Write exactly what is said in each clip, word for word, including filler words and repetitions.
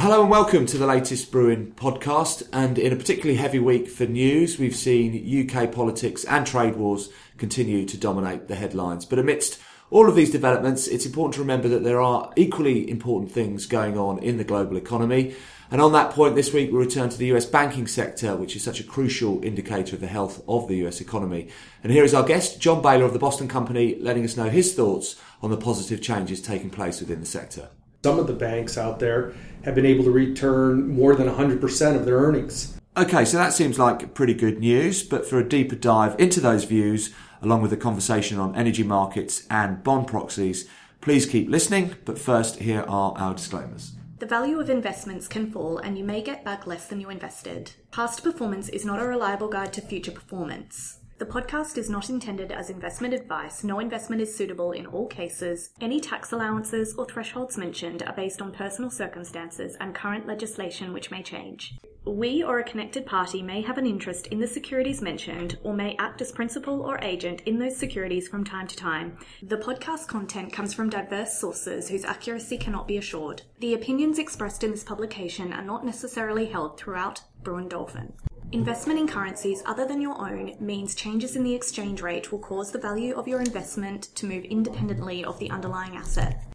Hello and welcome to the latest Brewin podcast, and in a particularly heavy week for news, we've seen U K politics and trade wars continue to dominate the headlines. But amidst all of these developments, it's important to remember that there are equally important things going on in the global economy. And on that point, this week we return to the U S banking sector, which is such a crucial indicator of the health of the U S economy. And here is our guest, John Baylor of the Boston Company, letting us know his thoughts on the positive changes taking place within the sector. Some of the banks out there have been able to return more than one hundred percent of their earnings. Okay, so that seems like pretty good news, but for a deeper dive into those views, along with the conversation on energy markets and bond proxies, please keep listening. But first, here are our disclaimers. The value of investments can fall and you may get back less than you invested. Past performance is not a reliable guide to future performance. The podcast is not intended as investment advice. No investment is suitable in all cases. Any tax allowances or thresholds mentioned are based on personal circumstances and current legislation which may change. We or a connected party may have an interest in the securities mentioned or may act as principal or agent in those securities from time to time. The podcast content comes from diverse sources whose accuracy cannot be assured. The opinions expressed in this publication are not necessarily held throughout Brewin Dolphin. Investment in currencies other than your own means changes in the exchange rate will cause the value of your investment to move independently of the underlying asset.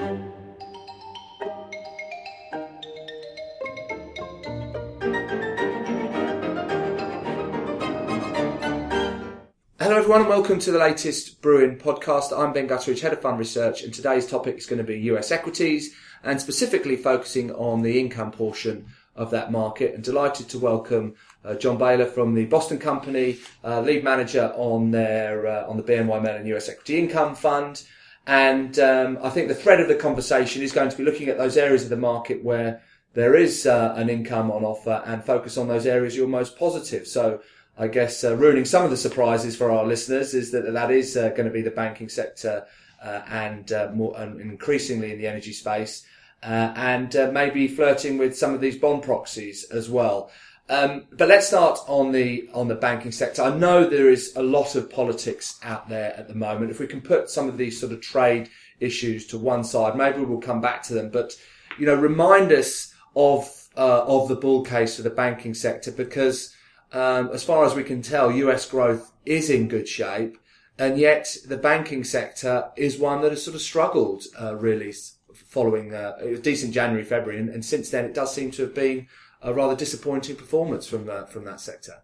Hello everyone and welcome to the latest Brewin podcast. I'm Ben Gutteridge, Head of Fund Research, and today's topic is going to be U S equities and specifically focusing on the income portion of that market. And delighted to welcome uh, John Baylor from the Boston Company, uh, lead manager on their uh, on the B N Y Mellon U S Equity Income Fund. And um, I think the thread of the conversation is going to be looking at those areas of the market where there is uh, an income on offer and focus on those areas you're most positive. So I guess uh, ruining some of the surprises for our listeners is that that is uh, going to be the banking sector uh, and uh, more and increasingly in the energy space. Uh, and uh, maybe flirting with some of these bond proxies as well. Um, but let's start on the on the banking sector. I know there is a lot of politics out there at the moment. If we can put some of these sort of trade issues to one side, maybe we'll come back to them. But you know, remind us of uh, of the bull case for the banking sector, because um, as far as we can tell, U S growth is in good shape, and yet the banking sector is one that has sort of struggled uh, really. Following uh, it was decent January, February, and, and since then it does seem to have been a rather disappointing performance from uh, from that sector.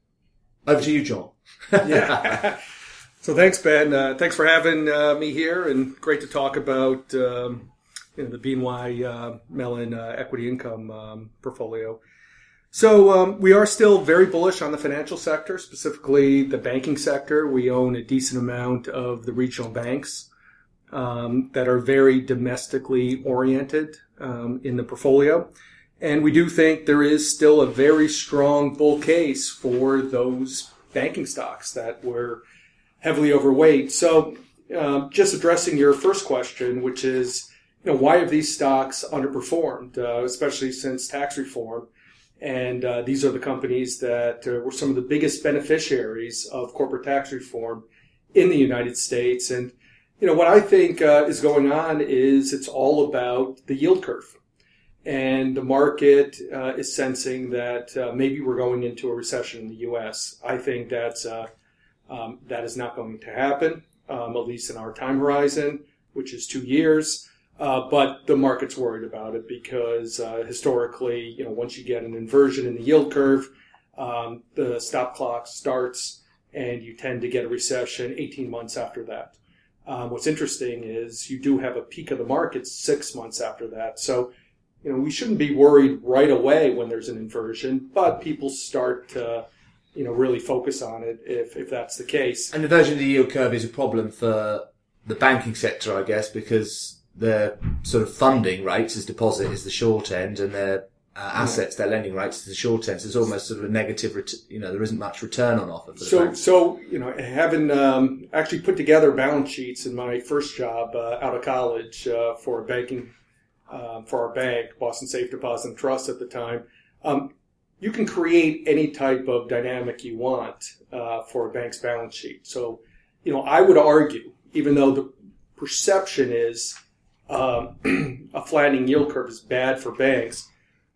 Over to you, John. Yeah. So thanks, Ben. Uh, thanks for having uh, me here, and great to talk about um, you know, the B N Y uh, Mellon uh, equity income um, portfolio. So um, we are still very bullish on the financial sector, specifically the banking sector. We own a decent amount of the regional banks Um, that are very domestically oriented um, in the portfolio. And we do think there is still a very strong bull case for those banking stocks that were heavily overweight. So um, just addressing your first question, which is, you know, why have these stocks underperformed, uh, especially since tax reform? And uh, these are the companies that uh, were some of the biggest beneficiaries of corporate tax reform in the United States. And You know, what I think uh, is going on is it's all about the yield curve. And the market uh, is sensing that uh, maybe we're going into a recession in the U S. I think that's, uh, um, that is not going to happen, um, at least in our time horizon, which is two years. Uh, but the market's worried about it because uh, historically, you know, once you get an inversion in the yield curve, um, the stop clock starts and you tend to get a recession eighteen months after that. Um, what's interesting is you do have a peak of the market six months after that. So, you know, we shouldn't be worried right away when there's an inversion, but people start to, you know, really focus on it if, if that's the case. And inversion of the yield curve is a problem for the banking sector, I guess, because their sort of funding rates as deposit is the short end, and their uh, assets, their lending rates is the short end. So it's almost sort of a negative, ret- you know, there isn't much return on offer for the So, bank. so you know, having um, actually put together balance sheets in my first job uh, out of college uh, for a banking, uh, for our bank, Boston Safe Deposit and Trust at the time, um, you can create any type of dynamic you want uh, for a bank's balance sheet. So, you know, I would argue, even though the perception is um, a flattening yield curve is bad for banks,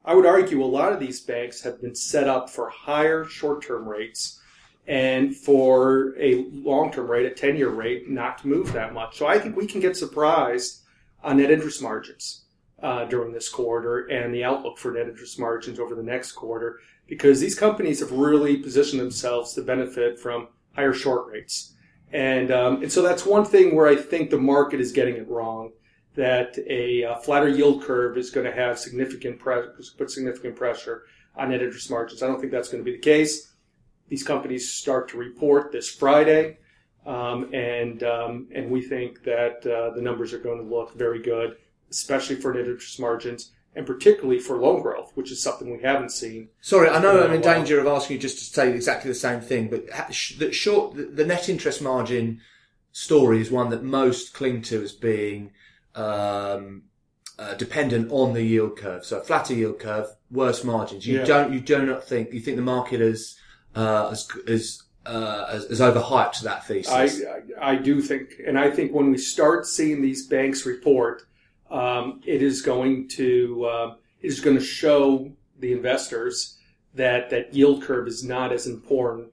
I would argue a lot of these banks have been set up for higher short-term rates and for a long-term rate, a ten-year rate, not to move that much. So I think we can get surprised on net interest margins uh, during this quarter and the outlook for net interest margins over the next quarter, because these companies have really positioned themselves to benefit from higher short rates. And, um, and so that's one thing where I think the market is getting it wrong, that a, a flatter yield curve is going to have significant pre- put significant pressure on net interest margins. I don't think that's going to be the case. These companies start to report this Friday, um, and um, and we think that uh, the numbers are going to look very good, especially for net interest margins, and particularly for loan growth, which is something we haven't seen. Sorry, I know I'm in danger of asking you just to say exactly the same thing, but the short, the net interest margin story is one that most cling to as being um, uh, dependent on the yield curve. So a flatter yield curve, worse margins. You Yeah. don't, you do not think, you think the market is uh, as as uh, as, as overhyped that thesis. I, I I do think, and I think when we start seeing these banks report, um, it is going to uh, it is going to show the investors that that yield curve is not as important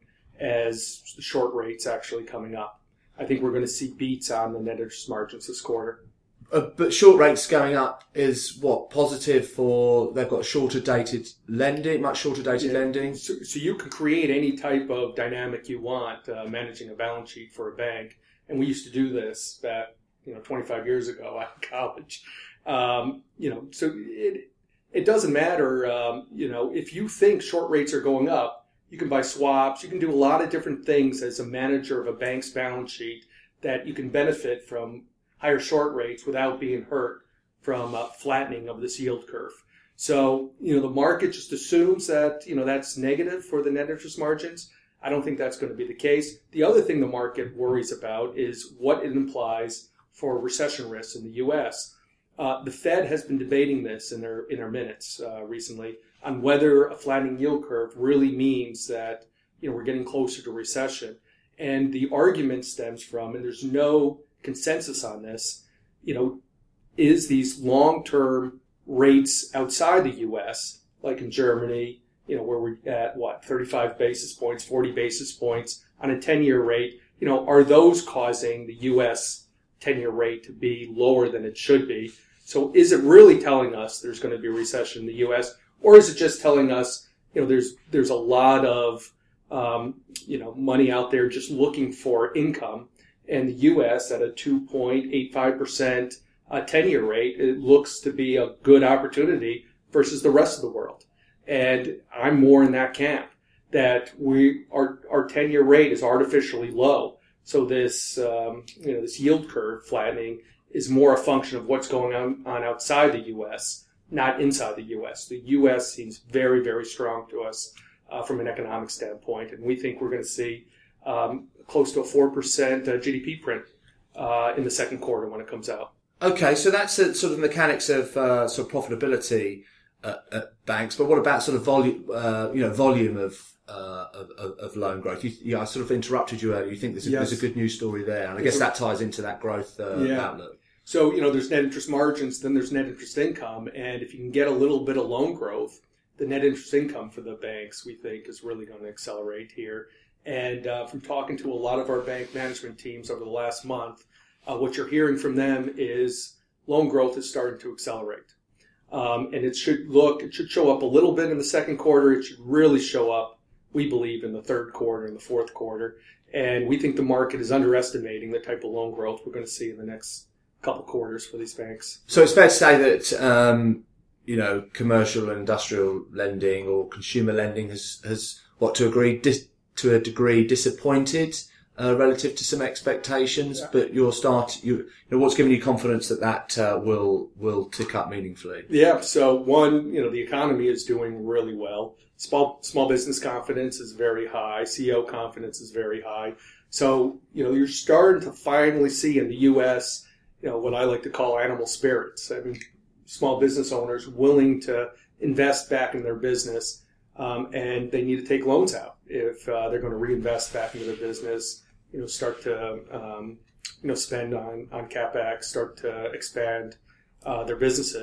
as the short rates actually coming up. I think we're going to see beats on the net interest margins this quarter. Uh, but short rates going up is what, positive for, they've got shorter dated lending, much shorter dated Yeah. lending. So, so you can create any type of dynamic you want uh, managing a balance sheet for a bank. And we used to do this back, you know, twenty-five years ago at college. Um, you know, so it it doesn't matter. Um, you know, if you think short rates are going up, you can buy swaps. You can do a lot of different things as a manager of a bank's balance sheet that you can benefit from higher short rates without being hurt from uh, flattening of this yield curve. So, you know, the market just assumes that, you know, that's negative for the net interest margins. I don't think that's going to be the case. The other thing the market worries about is what it implies for recession risks in the U S. Uh, the Fed has been debating this in their in their minutes uh, recently on whether a flattening yield curve really means that, you know, we're getting closer to recession. And the argument stems from, and there's no consensus on this, you know, is these long-term rates outside the U S, like in Germany, you know, where we're at, what, thirty-five basis points, forty basis points on a ten-year rate, you know, are those causing the U S ten-year rate to be lower than it should be? So is it really telling us there's going to be a recession in the U S, or is it just telling us, you know, there's there's a lot of, um, you know, money out there just looking for income, and the U S at a two point eight five percent uh, ten-year rate, it looks to be a good opportunity versus the rest of the world. And I'm more in that camp, that we our our ten-year rate is artificially low. So this um, you know this yield curve flattening is more a function of what's going on, on outside the U S, not inside the U S. The U S seems very, very strong to us uh, from an economic standpoint, and we think we're going to see um, close to a four percent uh, G D P print uh, in the second quarter when it comes out. Okay, so that's the sort of mechanics of uh, sort of profitability at, at banks. But what about sort of volume? Uh, you know, volume of, uh, of of of loan growth. You, yeah, I sort of interrupted you earlier. You think there's a, Yes. there's a good news story there, and I guess that ties into that growth uh, Yeah. outlook. So, you know, there's net interest margins, then there's net interest income, and if you can get a little bit of loan growth, the net interest income for the banks, we think, is really going to accelerate here. And uh, from talking to a lot of our bank management teams over the last month, uh, what you're hearing from them is loan growth is starting to accelerate. Um, and it should look, it should show up a little bit in the second quarter. It should really show up, we believe, in the third quarter and the fourth quarter. And we think the market is underestimating the type of loan growth we're going to see in the next couple quarters for these banks. So it's fair to say that um, you know, commercial and industrial lending or consumer lending has has what to agree dis- to a degree disappointed uh, relative to some expectations, Yeah. but your start, you, you know, what's giving you confidence that that uh, will will tick up meaningfully? Yeah. So one, you know, the economy is doing really well. Small small business confidence is very high. C E O confidence is very high. So, you know, you're starting to finally see in the U S, you know, what I like to call animal spirits. I mean, small business owners willing to invest back in their business, um, and they need to take loans out if uh, they're going to reinvest back into their business. You know, start to um, you know spend on on CapEx, start to expand uh, their businesses,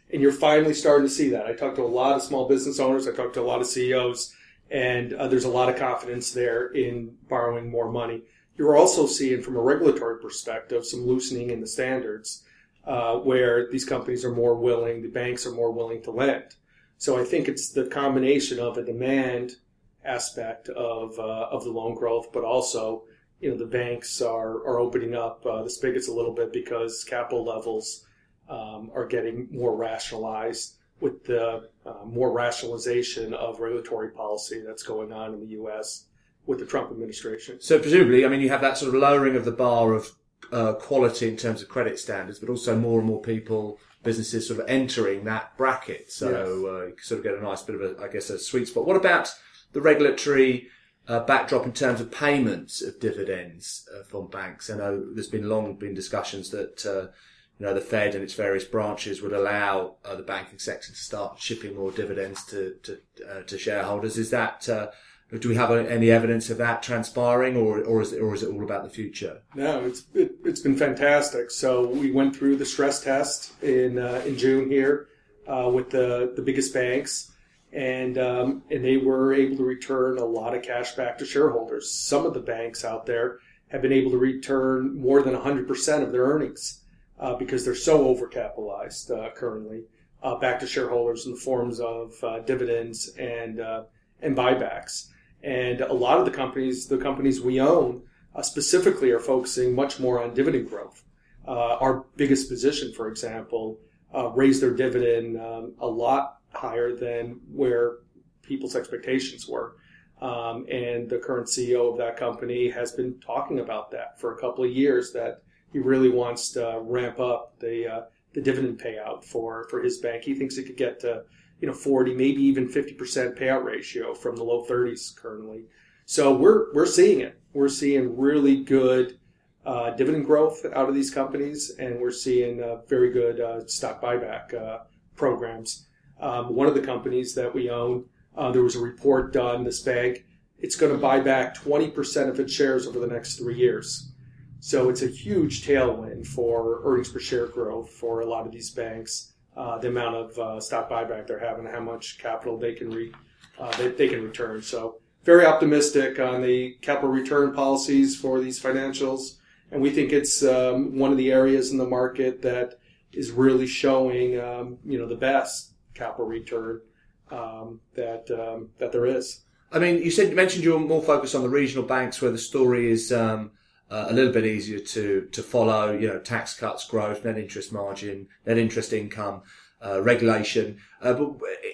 And you're finally starting to see that. I talked to a lot of small business owners. I talked to a lot of C E Os, and uh, there's a lot of confidence there in borrowing more money. You're also seeing, from a regulatory perspective, some loosening in the standards, uh, where these companies are more willing, the banks are more willing to lend. So I think it's the combination of a demand aspect of uh, of the loan growth, but also, you know, the banks are, are opening up uh, the spigots a little bit because capital levels um, are getting more rationalized with the uh, more rationalization of regulatory policy that's going on in the U S with the Trump administration. So presumably, I mean, you have that sort of lowering of the bar of uh, quality in terms of credit standards, but also more and more people, businesses sort of entering that bracket. So Yes. uh, you sort of get a nice bit of a, I guess, a sweet spot. What about the regulatory uh, backdrop in terms of payments of dividends uh, from banks? I know there's been long been discussions that uh, you know the Fed and its various branches would allow uh, the banking sector to start shipping more dividends to to, uh, to shareholders. Is that uh, do we have any evidence of that transpiring, or or is it, or is it all about the future? No, it's it, it's been fantastic. So we went through the stress test in uh, in June here uh, with the the biggest banks, and um, and they were able to return a lot of cash back to shareholders. Some of the banks out there have been able to return more than one hundred percent of their earnings uh, because they're so overcapitalized uh, currently uh, back to shareholders in the forms of uh, dividends and uh, and buybacks. And a lot of the companies, the companies we own, uh, specifically are focusing much more on dividend growth. Uh, our biggest position, for example, uh, raised their dividend um, a lot higher than where people's expectations were. Um, and the current C E O of that company has been talking about that for a couple of years, that he really wants to ramp up the uh, the dividend payout for, for his bank. He thinks it could get to you know, forty, maybe even fifty percent payout ratio from the low thirties currently. So we're we're seeing it. We're seeing really good uh, dividend growth out of these companies, and we're seeing uh, very good uh, stock buyback uh, programs. Um, one of the companies that we own, uh, there was a report done, this bank, it's going to buy back twenty percent of its shares over the next three years. So it's a huge tailwind for earnings per share growth for a lot of these banks. Uh, the amount of uh, stock buyback they're having, how much capital they can re, uh, they, they can return. So very optimistic on the capital return policies for these financials, and we think it's um, one of the areas in the market that is really showing um, you know the best capital return um, that um, that there is. I mean, you said you mentioned you're more focused on the regional banks, where the story is um, uh, a little bit easier to to follow. You know, tax cuts, growth, net interest margin, net interest income, uh, regulation. Uh, but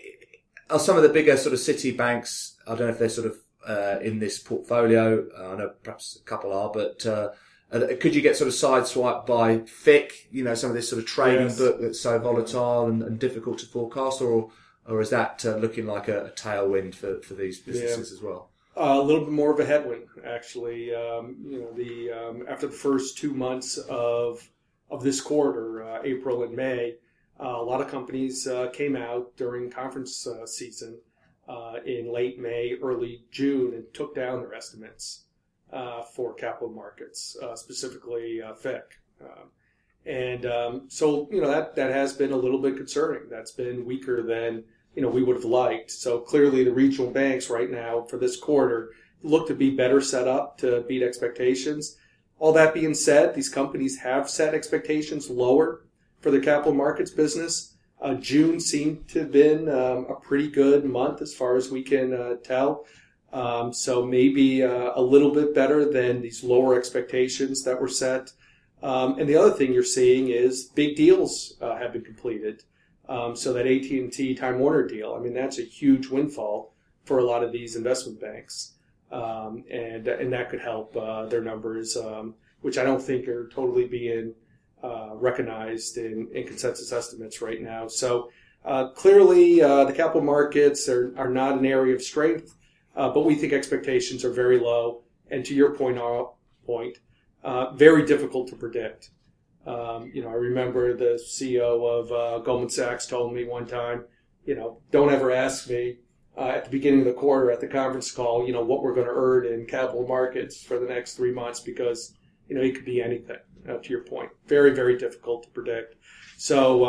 are some of the bigger sort of city banks? I don't know if they're sort of uh, in this portfolio. Uh, I know perhaps a couple are, but uh, could you get sort of sideswiped by F I C? You know, some of this sort of trading Yes. book that's so volatile and, and difficult to forecast, or or is that uh, looking like a, a tailwind for, for these businesses Yeah. as well? Uh, a little bit more of a headwind, actually. Um, you know, the um, after the first two months of of this quarter, uh, April and May, uh, a lot of companies uh, came out during conference uh, season uh, in late May, early June, and took down their estimates uh, for capital markets, uh, specifically uh, F I C. Um, and um, so, you know, that that has been a little bit concerning. That's been weaker than you know, we would have liked. So clearly the regional banks right now for this quarter look to be better set up to beat expectations. All that being said, these companies have set expectations lower for their capital markets business. Uh, June seemed to have been um, a pretty good month as far as we can uh, tell. Um, so maybe uh, a little bit better than these lower expectations that were set. Um, and the other thing you're seeing is big deals uh, have been completed. Um, so that A T and T Time Warner deal, I mean, that's a huge windfall for a lot of these investment banks. Um, and and that could help uh, their numbers, um, which I don't think are totally being uh, recognized in, in consensus estimates right now. So uh, clearly uh, the capital markets are, are not an area of strength, uh, but we think expectations are very low. And to your point, uh, point uh, very difficult to predict. Um, you know, I remember the C E O of uh, Goldman Sachs told me one time, you know, don't ever ask me uh, at the beginning of the quarter at the conference call, you know, what we're going to earn in capital markets for the next three months because, you know, it could be anything, uh, to your point. Very, very difficult to predict. So, um,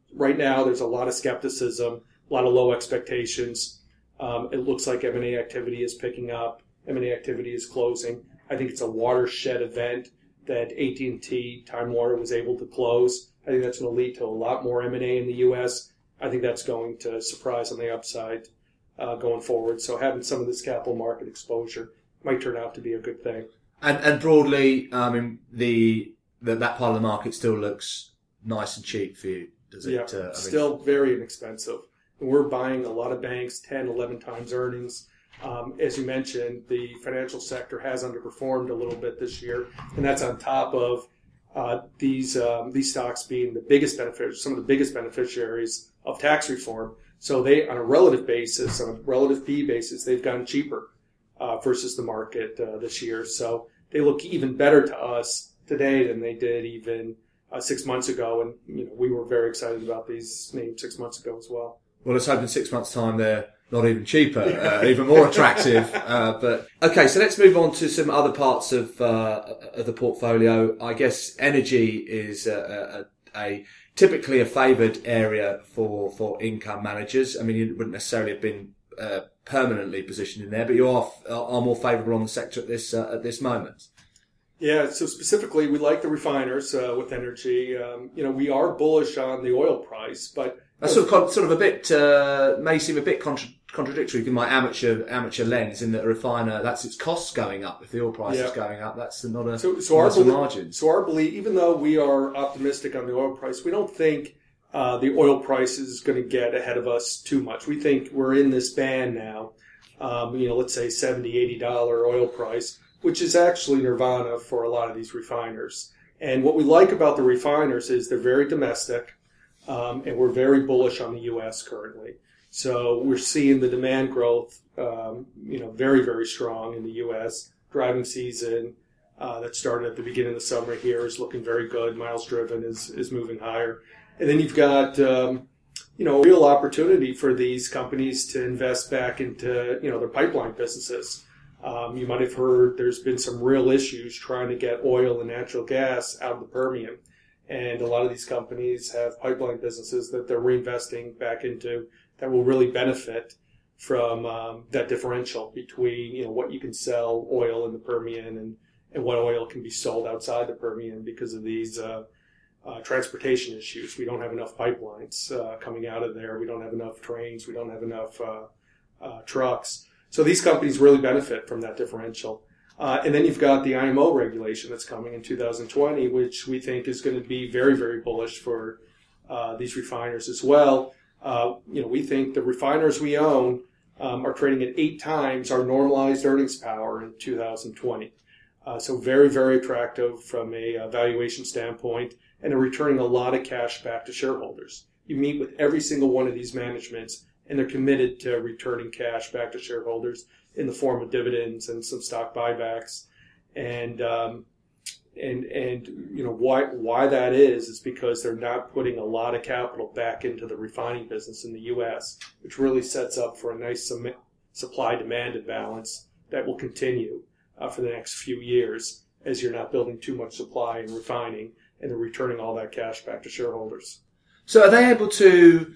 right now there's a lot of skepticism, a lot of low expectations. Um, it looks like M and A activity is picking up. M and A activity is closing. I think it's a watershed event that A T and T, Time Warner, was able to close. I think that's going to lead to a lot more M and A in the U S. I think that's going to surprise on the upside uh, going forward. So having some of this capital market exposure might turn out to be a good thing. And and broadly, I mean, the, the that part of the market still looks nice and cheap for you, does it? Yeah, uh, I mean, still very inexpensive. And we're buying a lot of banks, ten, eleven times earnings. Um, as you mentioned, the financial sector has underperformed a little bit this year, and that's on top of uh, these um, these stocks being the biggest beneficiaries, some of the biggest beneficiaries of tax reform. So they, on a relative basis, on a relative P E basis, they've gone cheaper uh, versus the market uh, this year. So they look even better to us today than they did even uh, six months ago, and you know we were very excited about these names six months ago as well. Well, let's hope in six months' time they're not even cheaper, uh, even more attractive. Uh, but okay, so let's move on to some other parts of uh, of the portfolio. I guess energy is a, a, a typically a favoured area for for income managers. I mean, you wouldn't necessarily have been uh, permanently positioned in there, but you are are more favourable on the sector at this uh, at this moment. Yeah, so specifically, we like the refiners uh, with energy. Um, you know, we are bullish on the oil price, but that's sort of con- sort of a bit uh, may seem a bit contra- contradictory in my amateur amateur lens, in that a refiner, that's its costs going up. If the oil price yeah. is going up, that's not a so, so our belie- margin. So our belief, even though we are optimistic on the oil price, we don't think uh, the oil price is going to get ahead of us too much. We think we're in this band now. Um, you know, let's say seventy, eighty dollars oil price, which is actually nirvana for a lot of these refiners. And what we like about the refiners is they're very domestic, um, and we're very bullish on the U S currently. So we're seeing the demand growth, um, you know, very, very strong in the U S. Driving season uh, that started at the beginning of the summer here is looking very good. Miles driven is, is moving higher. And then you've got, um, you know, real opportunity for these companies to invest back into, you know, their pipeline businesses. Um, you might have heard there's been some real issues trying to get oil and natural gas out of the Permian. And a lot of these companies have pipeline businesses that they're reinvesting back into that will really benefit from um, that differential between, you know, what you can sell oil in the Permian and, and what oil can be sold outside the Permian because of these uh, uh, transportation issues. We don't have enough pipelines uh, coming out of there. We don't have enough trains. We don't have enough uh, uh, trucks. So these companies really benefit from that differential. Uh, and then you've got the I M O regulation that's coming in two thousand twenty, which we think is going to be very, very bullish for uh, these refiners as well. Uh, you know, we think the refiners we own um, are trading at eight times our normalized earnings power in two thousand twenty. Uh, so very, very attractive from a uh, valuation standpoint, and they're returning a lot of cash back to shareholders. You meet with every single one of these managements, and they're committed to returning cash back to shareholders in the form of dividends and some stock buybacks. And um, and and you know why why that is is because they're not putting a lot of capital back into the refining business in the U S, which really sets up for a nice supply-demand imbalance that will continue uh, for the next few years as you're not building too much supply in refining and they're returning all that cash back to shareholders. So are they able to,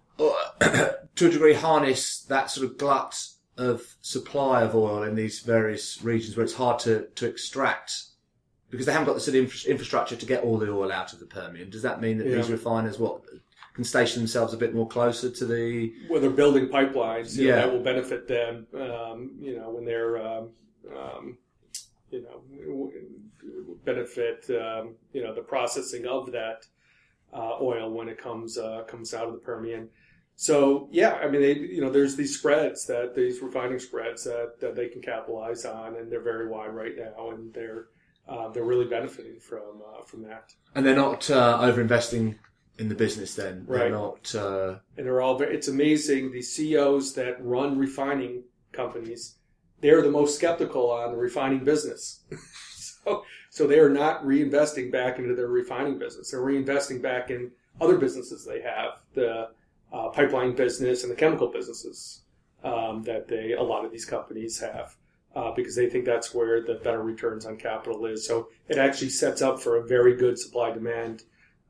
to a degree, harness that sort of glut of supply of oil in these various regions where it's hard to, to extract, because they haven't got the sort of infra- infrastructure to get all the oil out of the Permian? Does that mean that yeah. these refiners what can station themselves a bit more closer to the... Well, they're building pipelines. You yeah. know, that will benefit them, um, you know, when they're, um, um, you know, benefit, um, you know, the processing of that uh, oil when it comes uh, comes out of the Permian. So, yeah, I mean, they, you know, there's these spreads, that these refining spreads that, that they can capitalize on, and they're very wide right now, and they're uh, they're really benefiting from uh, from that. And they're not uh, over-investing in the business then? Right. They're not... Uh... And they're all very, it's amazing, the C E Os that run refining companies, they're the most skeptical on the refining business. so, so they are not reinvesting back into their refining business. They're reinvesting back in other businesses they have, the uh, pipeline business and the chemical businesses um, that they a lot of these companies have, uh, because they think that's where the better returns on capital is. So it actually sets up for a very good supply-demand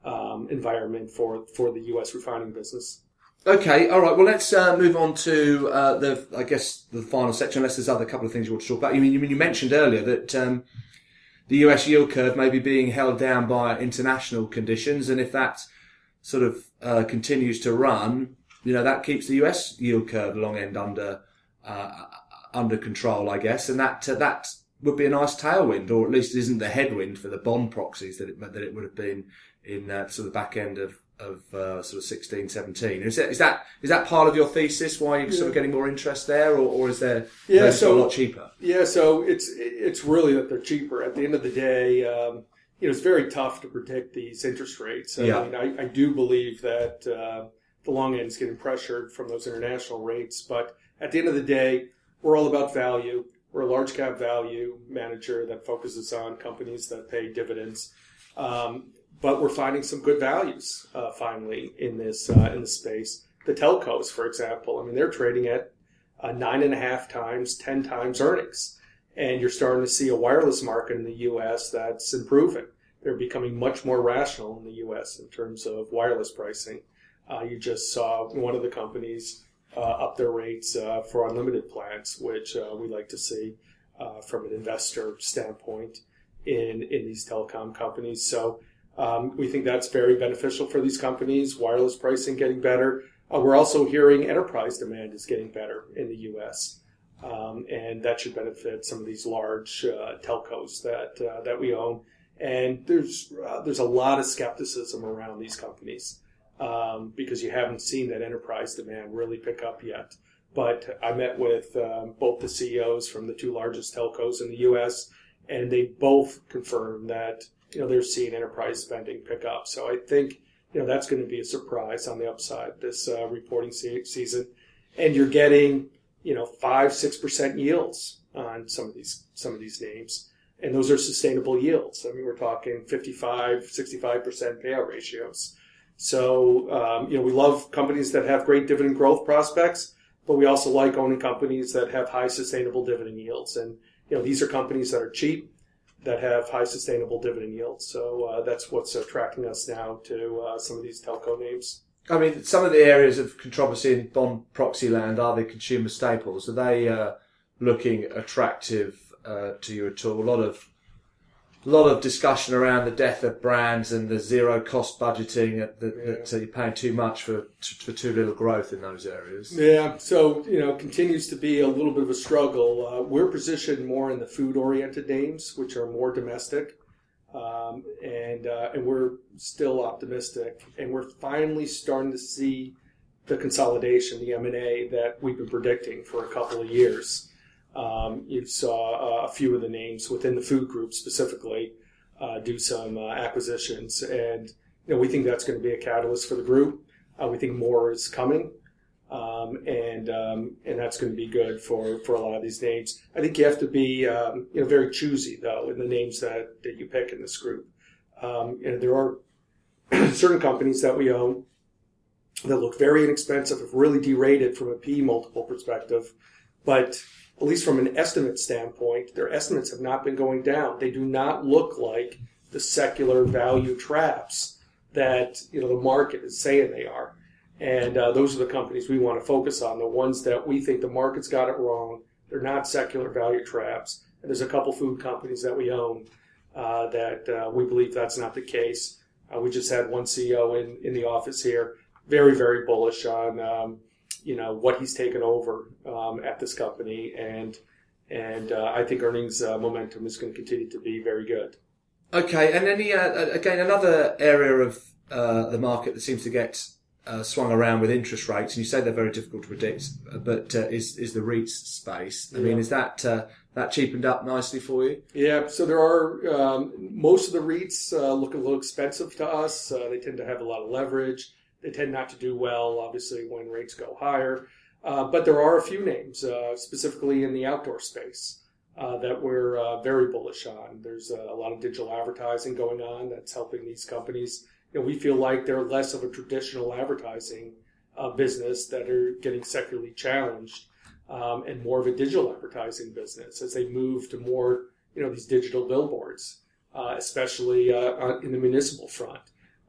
um, environment for, for the U S refining business. Okay, all right. Well, let's uh, move on to uh, the, I guess, the final section. Unless there's other couple of things you want to talk about. You mean you, mean, you mentioned earlier that um, the U S yield curve may be being held down by international conditions, and if that sort of uh, continues to run, you know, that keeps the U S yield curve long end under uh, under control, I guess, and that uh, that would be a nice tailwind, or at least isn't the headwind for the bond proxies that it that it would have been in uh, sort of the back end of. of uh, sort of sixteen, seventeen. Is that, is that, is that part of your thesis why you're yeah. sort of getting more interest there, or, or is there yeah, so, a lot cheaper? Yeah, so it's it's really that they're cheaper. At the end of the day, um, you know, it's very tough to predict these interest rates. I yeah. mean, I, I do believe that uh, the long end is getting pressured from those international rates, but at the end of the day, we're all about value. We're a large cap value manager that focuses on companies that pay dividends. Um, But we're finding some good values uh, finally in this uh, in this space. The telcos, for example, I mean, they're trading at uh, nine and a half times, ten times earnings, and you're starting to see a wireless market in the U S that's improving. They're becoming much more rational in the U S in terms of wireless pricing. Uh, you just saw one of the companies uh, up their rates uh, for unlimited plans, which uh, we like to see uh, from an investor standpoint in in these telecom companies. So. Um, we think that's very beneficial for these companies, wireless pricing getting better. Uh, we're also hearing enterprise demand is getting better in the U S, um, and that should benefit some of these large uh, telcos that uh, that we own. And there's uh, there's a lot of skepticism around these companies um, because you haven't seen that enterprise demand really pick up yet. But I met with um, both the C E Os from the two largest telcos in the U S, and they both confirmed that you know, they're seeing enterprise spending pick up. So I think, you know, that's going to be a surprise on the upside this uh, reporting se- season. And you're getting, you know, five, six percent yields on some of these, some of these names. And those are sustainable yields. I mean, we're talking fifty-five, sixty-five percent payout ratios. So, um, you know, we love companies that have great dividend growth prospects, but we also like owning companies that have high sustainable dividend yields. And, you know, these are companies that are cheap, that have high sustainable dividend yields. So uh, that's what's attracting us now to uh, some of these telco names. I mean, some of the areas of controversy in bond proxy land are the consumer staples. Are they uh, looking attractive uh, to you at all? A lot of a lot of discussion around the death of brands and the zero cost budgeting that, that, yeah. that uh, you're paying too much for for too little growth in those areas. Yeah, so you know, continues to be a little bit of a struggle. Uh, we're positioned more in the food oriented names, which are more domestic, um, and uh, and we're still optimistic, and we're finally starting to see the consolidation, the M and A that we've been predicting for a couple of years. Um, you saw uh, a few of the names within the food group specifically uh, do some uh, acquisitions, and you know we think that's going to be a catalyst for the group. Uh, we think more is coming, um, and um, and that's going to be good for, for a lot of these names. I think you have to be um, you know very choosy though in the names that, that you pick in this group. Um, and there are certain companies that we own that look very inexpensive, have really derated from a P E multiple perspective, but at least from an estimate standpoint, their estimates have not been going down. They do not look like the secular value traps that you know the market is saying they are. And uh, those are the companies we want to focus on, the ones that we think the market's got it wrong. They're not secular value traps. And there's a couple food companies that we own uh, that uh, we believe that's not the case. Uh, we just had one C E O in, in the office here, very, very bullish on um, you know what he's taken over um, at this company, and and uh, I think earnings uh, momentum is going to continue to be very good. Okay, and any uh, again another area of uh, the market that seems to get uh, swung around with interest rates, and you say they're very difficult to predict, but uh, is is the REITs space. I yeah. mean, is that uh, that cheapened up nicely for you? Yeah, so there are um, most of the REITs uh, look a little expensive to us. Uh, they tend to have a lot of leverage. They tend not to do well, obviously, when rates go higher. Uh, but there are a few names, uh, specifically in the outdoor space, uh, that we're uh, very bullish on. There's a, a lot of digital advertising going on that's helping these companies. You know, we feel like they're less of a traditional advertising uh, business that are getting secularly challenged, um, and more of a digital advertising business as they move to more, you know, these digital billboards, uh, especially uh, in the municipal front.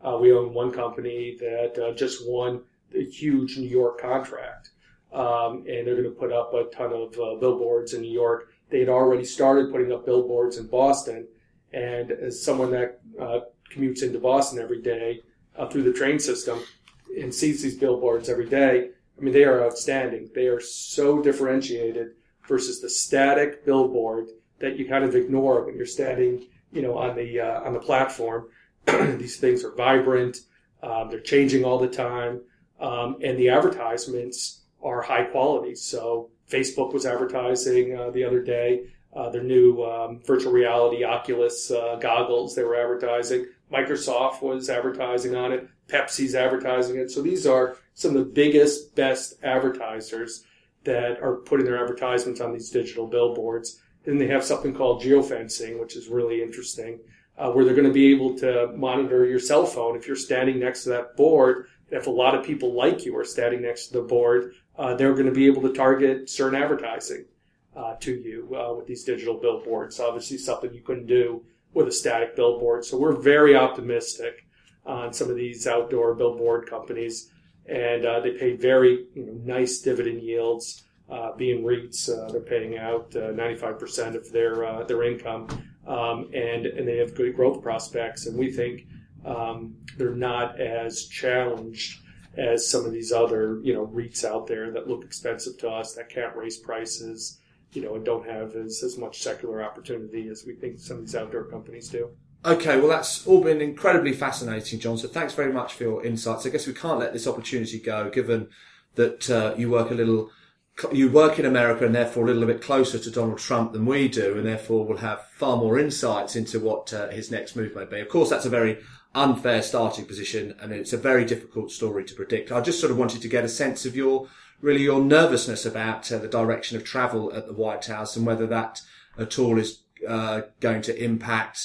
Uh, we own one company that uh, just won a huge New York contract, um, and they're going to put up a ton of uh, billboards in New York. They had already started putting up billboards in Boston, and as someone that uh, commutes into Boston every day uh, through the train system and sees these billboards every day, I mean, they are outstanding. They are so differentiated versus the static billboard that you kind of ignore when you're standing, you know, on the uh, on the platform. These things are vibrant. Um, they're changing all the time, um, and the advertisements are high quality. So Facebook was advertising uh, the other day uh, their new um, virtual reality Oculus uh, goggles. They were advertising. Microsoft was advertising on it. Pepsi's advertising it. So these are some of the biggest, best advertisers that are putting their advertisements on these digital billboards. Then they have something called geofencing, which is really interesting, uh, where they're going to be able to monitor your cell phone if you're standing next to that board. If a lot of people like you are standing next to the board, uh, they're going to be able to target certain advertising uh, to you uh, with these digital billboards. Obviously, something you couldn't do with a static billboard. So we're very optimistic on some of these outdoor billboard companies, and uh, they pay very you know, nice dividend yields. Uh, being REITs, uh, they're paying out uh, ninety-five percent of their uh, their income, um, and and they have good growth prospects. And we think um, they're not as challenged as some of these other you know REITs out there that look expensive to us, that can't raise prices, you know, and don't have as as much secular opportunity as we think some of these outdoor companies do. Okay, well, that's all been incredibly fascinating, John. So thanks very much for your insights. I guess we can't let this opportunity go, given that uh, you work a little. You work in America and therefore a little bit closer to Donald Trump than we do, and therefore will have far more insights into what uh, his next move may be. Of course, that's a very unfair starting position, and it's a very difficult story to predict. I just sort of wanted to get a sense of your, really your nervousness about uh, the direction of travel at the White House and whether that at all is uh, going to impact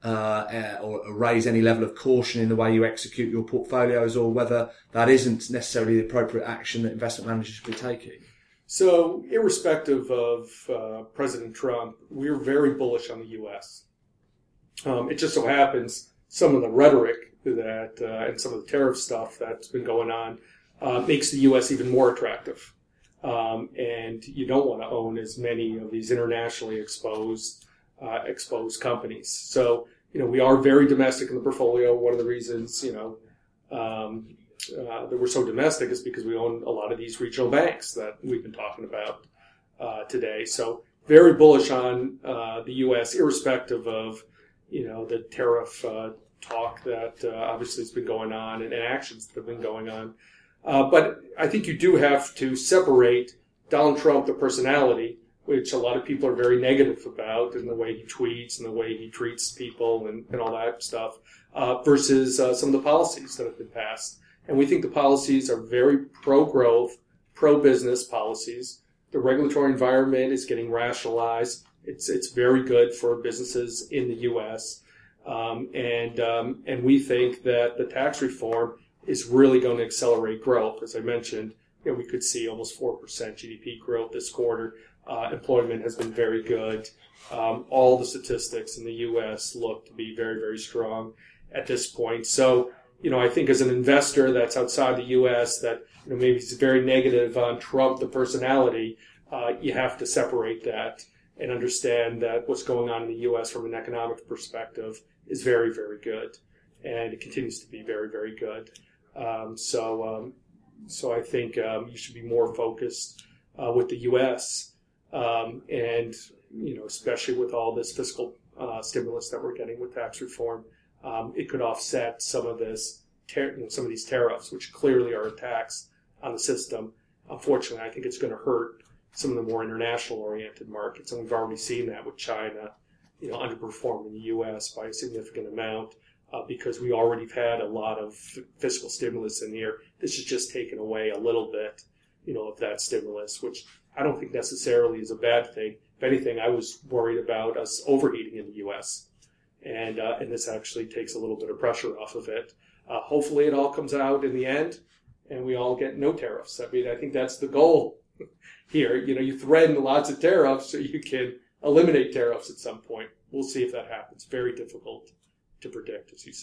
uh, or raise any level of caution in the way you execute your portfolios, or whether that isn't necessarily the appropriate action that investment managers should be taking. So, irrespective of uh, President Trump, we're very bullish on the U S. Um, it just so happens some of the rhetoric that uh, and some of the tariff stuff that's been going on uh, makes the U S even more attractive. Um, and you don't want to own as many of these internationally exposed uh, exposed companies. So, you know, we are very domestic in the portfolio. One of the reasons, you know, um, Uh, that we're so domestic is because we own a lot of these regional banks that we've been talking about uh, today. So very bullish on uh, the U S, irrespective of, you know, the tariff uh, talk that uh, obviously has been going on and actions that have been going on. Uh, but I think you do have to separate Donald Trump, the personality, which a lot of people are very negative about, and the way he tweets and the way he treats people and, and all that stuff, uh, versus uh, some of the policies that have been passed. And we think the policies are very pro-growth, pro-business policies. The regulatory environment is getting rationalized. It's it's very good for businesses in the U S. Um, and um, and we think that the tax reform is really going to accelerate growth. As I mentioned, you know, we could see almost four percent G D P growth this quarter. Uh, employment has been very good. Um, all the statistics in the U S look to be very, very strong at this point. So, you know, I think as an investor that's outside the U S that, you know, maybe is very negative on Trump, the personality, uh, you have to separate that and understand that what's going on in the U S from an economic perspective is very, very good. And it continues to be very, very good. Um, so, um, so I think um, you should be more focused uh, with the U S um, and, you know, especially with all this fiscal uh, stimulus that we're getting with tax reform. Um, it could offset some of this, ter- you know, some of these tariffs, which clearly are a tax on the system. Unfortunately, I think it's going to hurt some of the more international-oriented markets, and we've already seen that with China, you know, underperforming the U S by a significant amount uh, because we already have had a lot of f- fiscal stimulus in here. This has just taken away a little bit, you know, of that stimulus, which I don't think necessarily is a bad thing. If anything, I was worried about us overheating in the U S. And uh, and this actually takes a little bit of pressure off of it. Uh, hopefully it all comes out in the end and we all get no tariffs. I mean, I think that's the goal here. You know, you threaten lots of tariffs so you can eliminate tariffs at some point. We'll see if that happens. Very difficult to predict, as you said.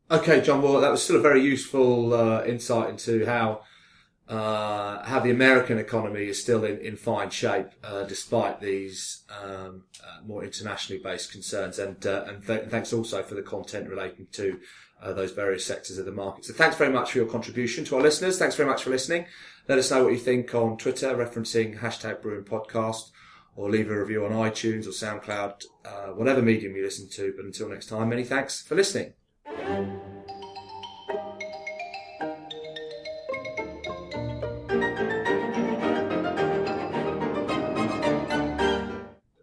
Okay, John. Well, that was still a very useful uh, insight into how uh, how the American economy is still in, in fine shape uh, despite these um, uh, more internationally based concerns. And uh, and th- thanks also for the content relating to uh, those various sectors of the market. So thanks very much for your contribution to our listeners. Thanks very much for listening. Let us know what you think on Twitter, referencing hashtag Brewing Podcast, or leave a review on iTunes or SoundCloud, uh, whatever medium you listen to. But until next time, many thanks for listening. Thank you.